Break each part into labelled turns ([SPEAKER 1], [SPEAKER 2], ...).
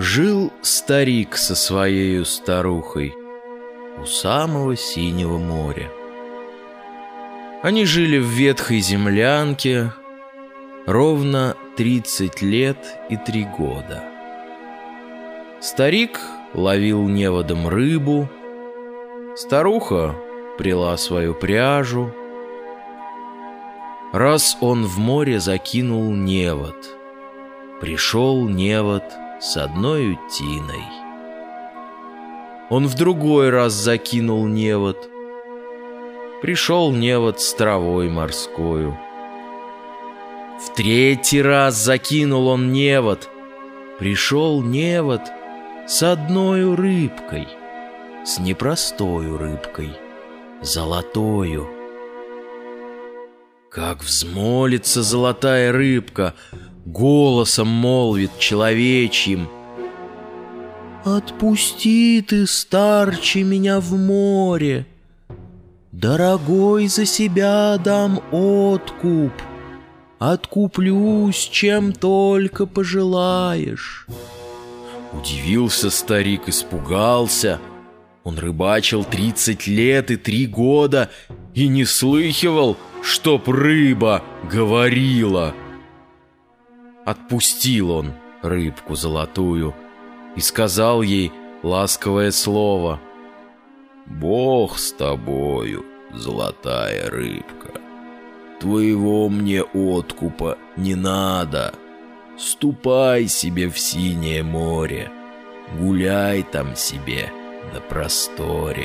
[SPEAKER 1] Жил старик со своею старухой у самого синего моря. Они жили в ветхой землянке ровно 30 лет и 3 года. Старик ловил неводом рыбу, старуха пряла свою пряжу. Раз он в море закинул невод, пришел невод с одной утиной. Он в другой раз закинул невод, пришел невод с травой морскою. В третий раз закинул он невод, пришел невод с одной рыбкой, с непростою рыбкой, золотою. Как взмолится золотая рыбка, голосом молвит человечьим: «Отпусти ты, старче, меня в море, дорогой, за себя дам откуп, откуплюсь, чем только пожелаешь». Удивился старик, испугался. Он рыбачил 30 лет и 3 года и не слыхивал, чтоб рыба говорила. Отпустил он рыбку золотую и сказал ей ласковое слово: «Бог с тобою, золотая рыбка, твоего мне откупа не надо. Ступай себе в синее море, гуляй там себе на просторе».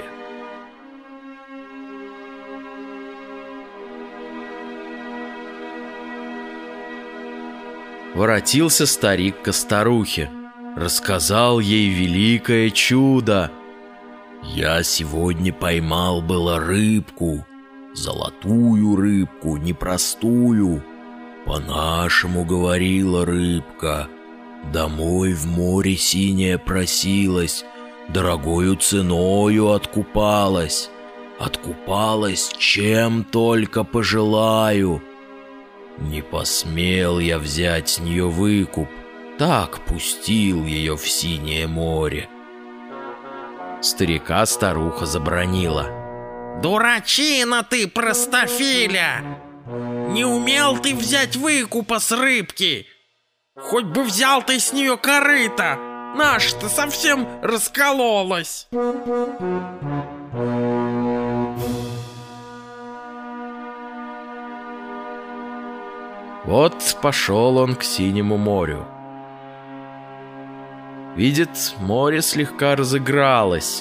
[SPEAKER 1] Воротился старик ко старухе, рассказал ей великое чудо. «Я сегодня поймал было рыбку, золотую рыбку, непростую. По-нашему говорила рыбка, домой в море синее просилась, дорогою ценою откупалась. Откупалась, чем только пожелаю. Не посмел я взять с нее выкуп, так пустил ее в синее море». Старика старуха забранила: «Дурачина ты, простофиля! Не умел ты взять выкупа с рыбки! Хоть бы взял ты с нее корыто! Наша-то совсем раскололась!» Вот пошел он к синему морю. Видит, море слегка разыгралось.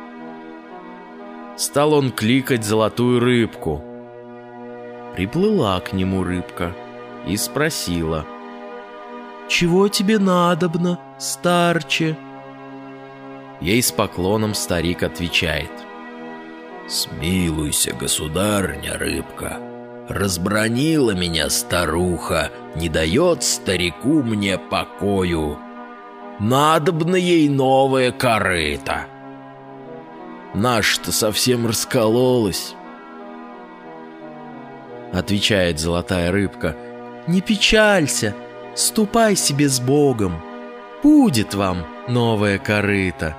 [SPEAKER 1] Стал он кликать золотую рыбку. Приплыла к нему рыбка и спросила: «Чего тебе надобно, старче?» Ей с поклоном старик отвечает: «Смилуйся, государыня рыбка, разбранила меня старуха, не дает старику мне покою. Надобно ей новое корыто. Наша-то совсем раскололась». Отвечает золотая рыбка: «Не печалься, ступай себе с Богом, будет вам новое корыто».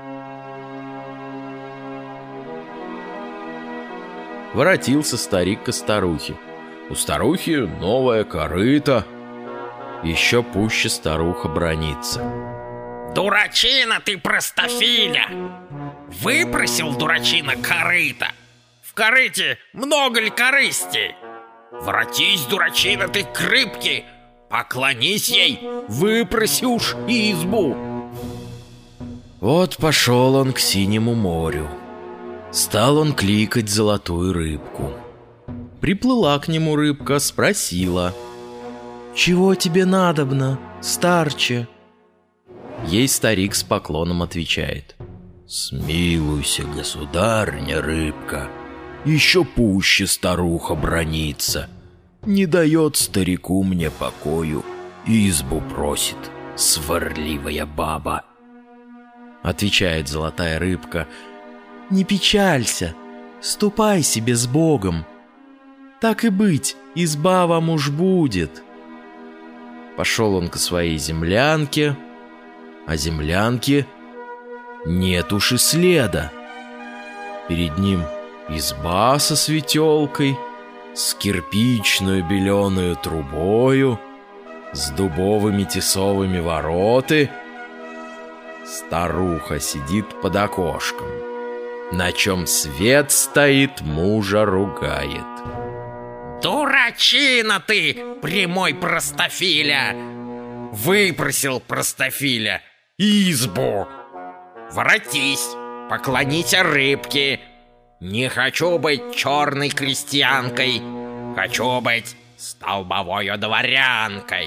[SPEAKER 1] Воротился старик ко старухе. У старухи новое корыто. Еще пуще старуха бранится: «Дурачина ты, простофиля! Выпросил, дурачина, корыто! В корыте много ли корысти? Воротись, дурачина ты, к рыбке, поклонись ей, выпроси уж избу!» Вот пошел он к синему морю. Стал он кликать золотую рыбку. Приплыла к нему рыбка, спросила: «Чего тебе надобно, старче?» Ей старик с поклоном отвечает: «Смилуйся, государыня рыбка, еще пуще старуха бранится, не дает старику мне покою, избу просит, сварливая баба». Отвечает золотая рыбка: «Не печалься, ступай себе с Богом, так и быть, изба вам уж будет». Пошел он к своей землянке,
[SPEAKER 2] а землянки нет уж и следа. Перед ним изба со светелкой, с кирпичную беленую трубою, с дубовыми тесовыми вороты. Старуха сидит под окошком, на чем свет стоит, мужа ругает.
[SPEAKER 1] Дурачина ты, прямой простофиля! Выпросил простофиля избу. Воротись, поклонися рыбке. Не хочу быть черной крестьянкой, хочу быть столбовою дворянкой.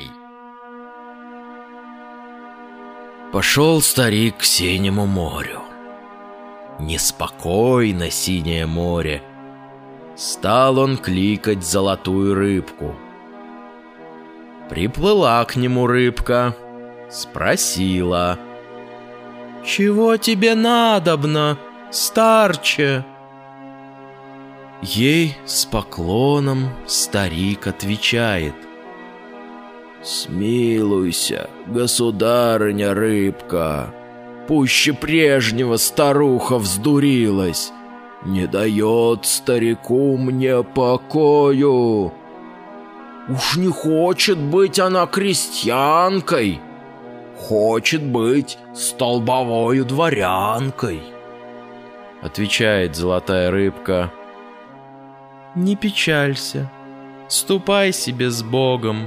[SPEAKER 2] Пошел старик к синему морю. Неспокойно синее море. Стал он кликать золотую рыбку. Приплыла к нему рыбка, спросила: «Чего тебе надобно, старче?» Ей с поклоном старик отвечает: «Смилуйся, государыня рыбка, пуще прежнего старуха вздурилась, не дает старику мне покою. Уж не хочет быть она крестьянкой, хочет быть столбовою дворянкой». Отвечает золотая рыбка: «Не печалься, ступай себе с Богом».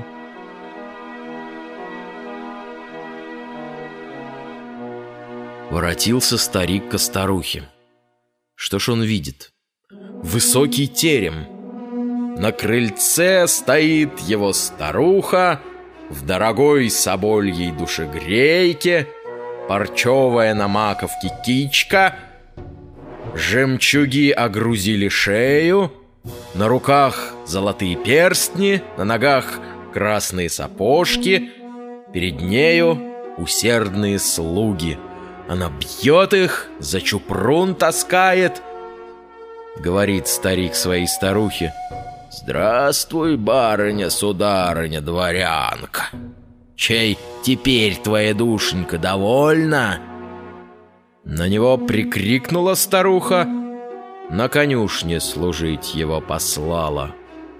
[SPEAKER 2] Воротился старик ко старухе. Что ж он видит? Высокий терем. На крыльце стоит его старуха в дорогой собольей душегрейке, парчевая на маковке кичка, жемчуги огрузили шею, на руках золотые перстни, на ногах красные сапожки, перед нею усердные слуги. Она бьет их, за чупрун таскает. Говорит старик своей старухе: «Здравствуй, барыня, сударыня, дворянка. Чей теперь твоя душенька довольна?» На него прикрикнула старуха, на конюшне служить его послала.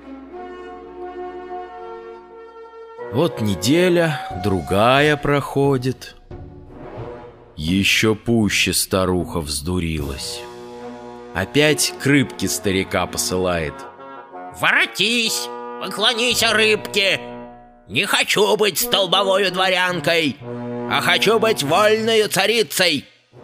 [SPEAKER 2] Вот неделя, другая проходит. Еще пуще старуха вздурилась. Опять к рыбке старика посылает:
[SPEAKER 1] «Воротись, поклонися рыбке. Не хочу быть столбовою дворянкой, а хочу быть вольною царицей».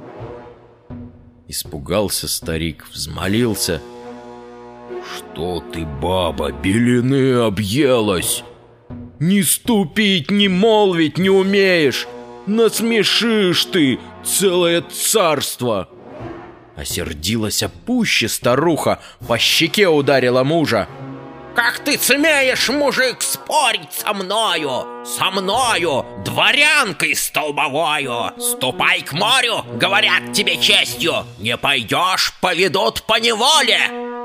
[SPEAKER 2] Испугался старик, взмолился: «Что ты, баба, белины объелась? Ни ступить, ни молвить не умеешь! Насмешишь ты целое царство!» Осердилась пуще старуха, по щеке ударила мужа.
[SPEAKER 1] «Как ты смеешь, мужик, спорить со мною? Со мною, дворянкой столбовою! Ступай к морю, говорят тебе честью! Не пойдешь, поведут по неволе!»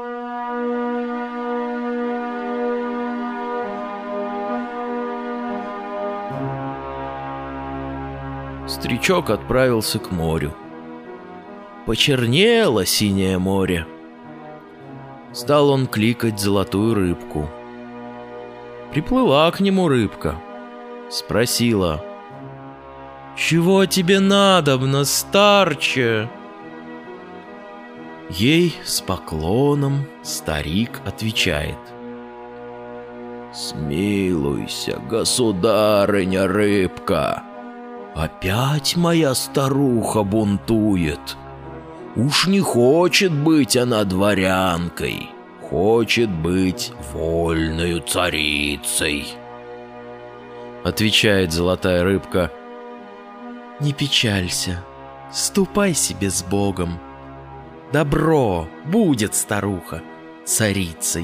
[SPEAKER 2] Старичок отправился к морю. Почернело синее море. Стал он кликать золотую рыбку. Приплыла к нему рыбка, спросила: «Чего тебе надобно, старче?» Ей с поклоном старик отвечает: «Смилуйся, государыня рыбка, опять моя старуха бунтует. Уж не хочет быть она дворянкой, хочет быть вольною царицей». Отвечает золотая рыбка: «Не печалься, ступай себе с Богом. Добро будет старуха царицей».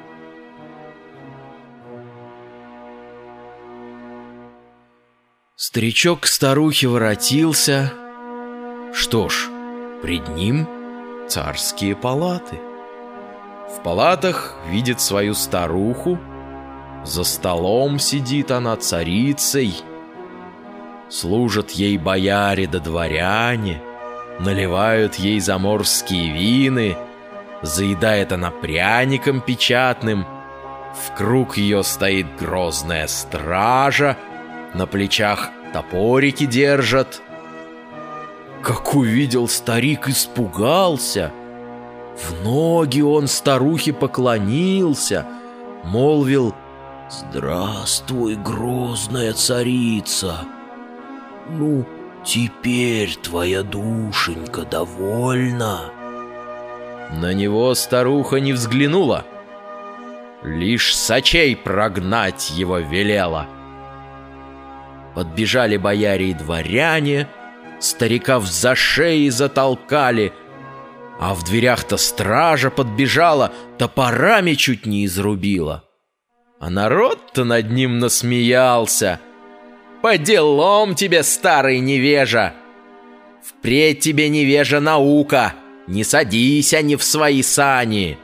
[SPEAKER 2] Старичок к старухе воротился. Что ж, пред ним царские палаты. В палатах видит свою старуху. За столом сидит она царицей. Служат ей бояре да дворяне, наливают ей заморские вины, заедает она пряником печатным. В круг ее стоит грозная стража, на плечах топорики держат. Как увидел старик, испугался. В ноги он старухе поклонился, молвил: «Здравствуй, грозная царица! Ну, теперь твоя душенька довольна». На него старуха не взглянула, лишь с очей прогнать его велела. Подбежали бояре и дворяне, старика за шеи затолкали, а в дверях-то стража подбежала, топорами чуть не изрубила. А народ-то над ним насмеялся: «По делам тебе, старый невежа! Впредь тебе, невежа, наука! Не садись они в свои сани!»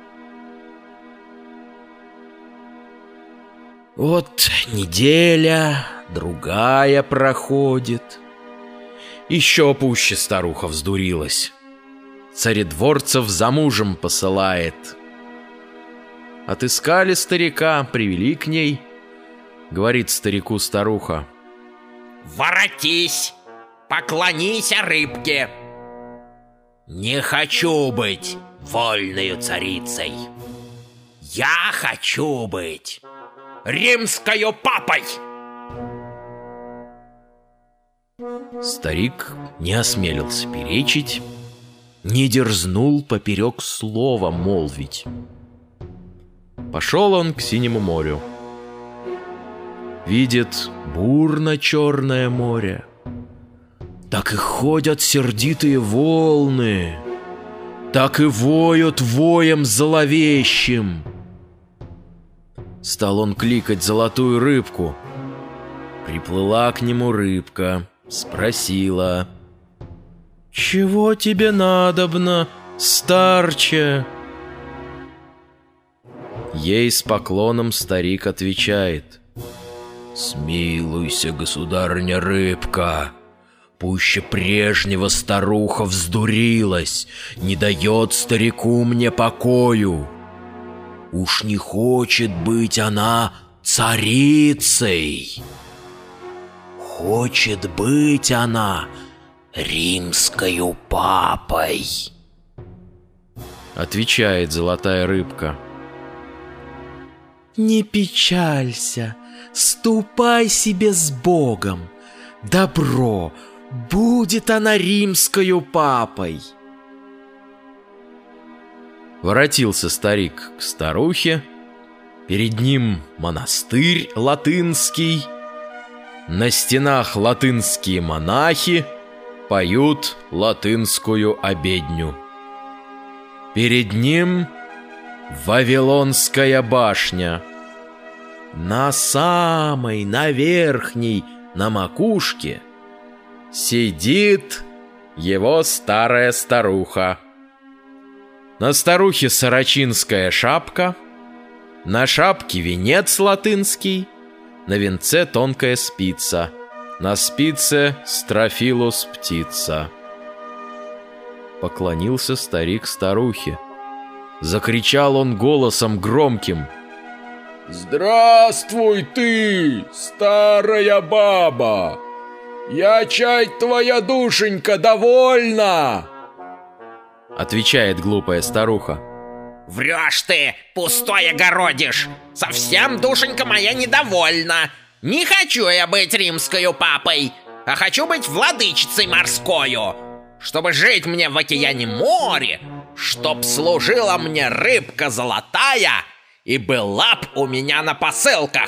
[SPEAKER 2] Вот неделя, другая проходит. Еще пуще старуха вздурилась. Царедворцев за мужем посылает. Отыскали старика, привели к ней. Говорит старику старуха:
[SPEAKER 1] «Воротись, поклонись рыбке. Не хочу быть вольною царицей. Я хочу быть римскою папой!»
[SPEAKER 2] Старик не осмелился перечить, не дерзнул поперек слова молвить. Пошел он к синему морю. Видит бурно-черное море. Так и ходят сердитые волны, так и воют воем зловещим. Стал он кликать золотую рыбку. Приплыла к нему рыбка, спросила: «Чего тебе надобно, старче?» Ей с поклоном старик отвечает: «Смилуйся, государыня рыбка, пуще прежнего старуха вздурилась, не дает старику мне покою. Уж не хочет быть она царицей. Хочет быть она римскою папой». Отвечает золотая рыбка: «Не печалься, ступай себе с Богом. Добро, будет она римскою папой». Воротился старик к старухе. Перед ним монастырь латынский. На стенах латынские монахи поют латынскую обедню. Перед ним Вавилонская башня. На самой, на верхней, на макушке сидит его старая старуха. На старухе сорочинская шапка, на шапке венец латынский, на венце тонкая спица, на спице строфилус птица. Поклонился старик старухе. Закричал он голосом громким: «Здравствуй ты, старая баба! Я чай твоя душенька довольна!» Отвечает глупая старуха:
[SPEAKER 1] «Врешь ты, пустое городишь! Совсем душенька моя недовольна! Не хочу я быть римскою папой, а хочу быть владычицей морскою, чтобы жить мне в океане море, чтоб служила мне рыбка золотая и была б у меня на посылках».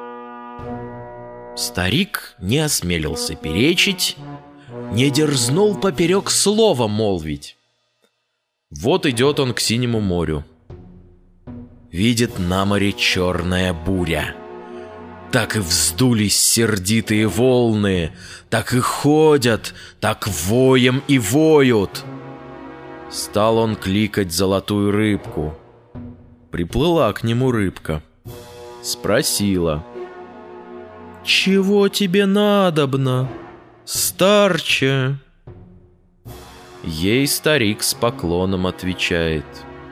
[SPEAKER 2] Старик не осмелился перечить, не дерзнул поперек слова молвить. Вот идет он к синему морю. Видит на море черная буря. Так и вздулись сердитые волны, так и ходят, так воем и воют. Стал он кликать золотую рыбку. Приплыла к нему рыбка. Спросила: «Чего тебе надобно, старче?» Ей старик с поклоном отвечает: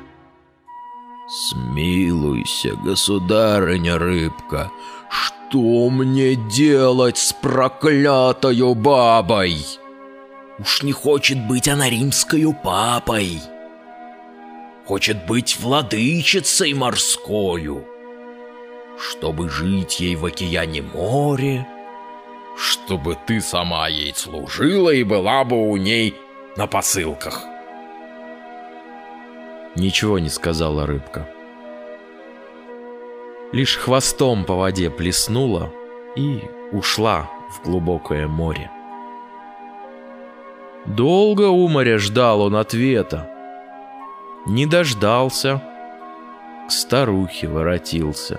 [SPEAKER 3] «Смилуйся, государыня рыбка, что мне делать с проклятою бабой? Уж не хочет быть она римскою папой, хочет быть владычицей морскою, чтобы жить ей в океане море, чтобы ты сама ей служила и была бы у ней на посылках».
[SPEAKER 2] Ничего не сказала рыбка. Лишь хвостом по воде плеснула и ушла в глубокое море. Долго у моря ждал он ответа. Не дождался, к старухе воротился.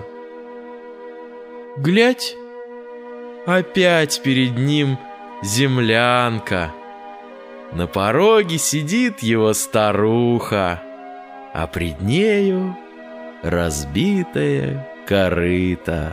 [SPEAKER 2] Глядь, опять перед ним землянка. На пороге сидит его старуха, а пред нею разбитое корыто.